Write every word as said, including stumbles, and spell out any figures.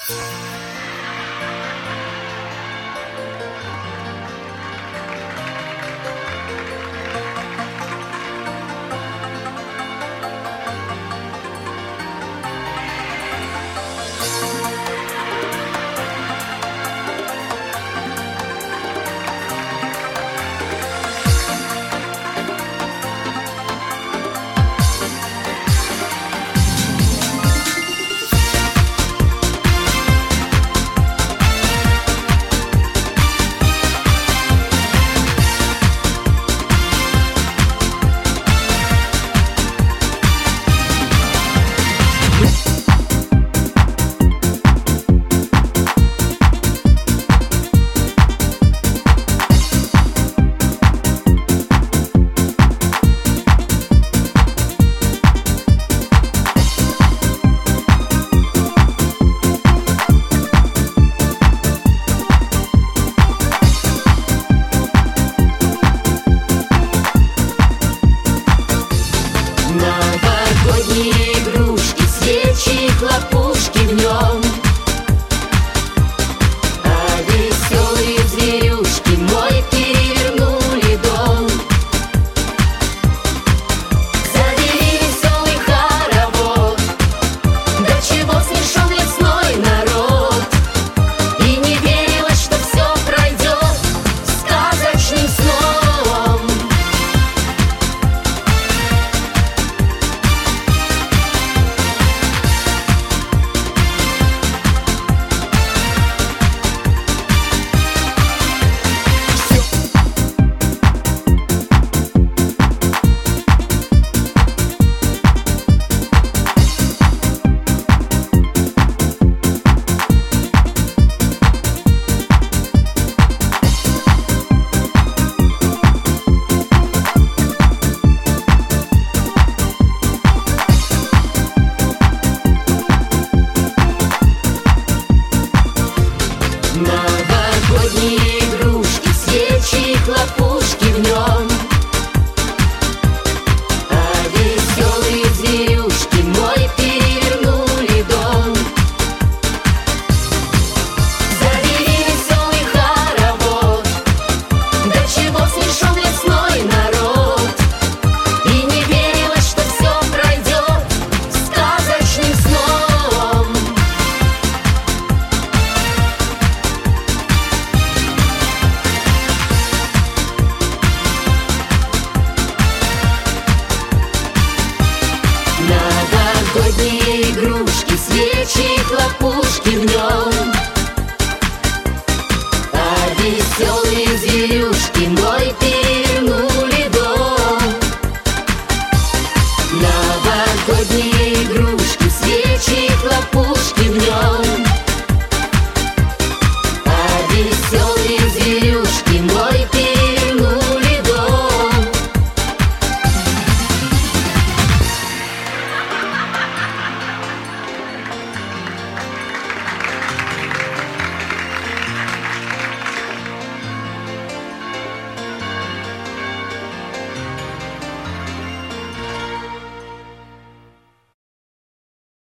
Новогодние игрушки, свечи, хлопушки в нем, а веселые зверюшки мой перевернули дом. Завели веселый хоровод, до чего смешон лесной народ, и не верилось, что все пройдет сказочным сном. Новогодние игрушки, свечи, хлопушки в нем, а веселые зверюшки мой перевернули дом. Завели веселый хоровод, до чего смешон лесной народ, и не верилось, что все пройдет сказочным сном. Новогодние игрушки, свечи, хлопушки в нем, а веселые зверюшки мой перевернули дом. Новогодние